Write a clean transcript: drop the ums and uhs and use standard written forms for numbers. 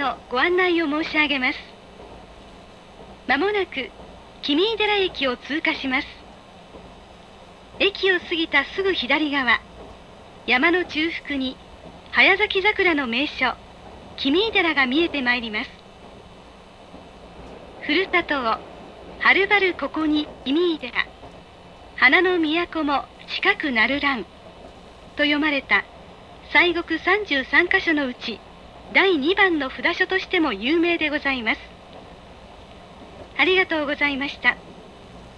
のご案内を申し上げます。まもなく君井寺駅を通過します。駅を過ぎたすぐ左側、山の中腹に早咲き桜の名所、君井寺が見えてまいります。ふるさとをはるばるここに君井寺、花の都も近くなるらんと読まれた西国33カ所のうち第2番の札所としても有名でございます。ありがとうございました。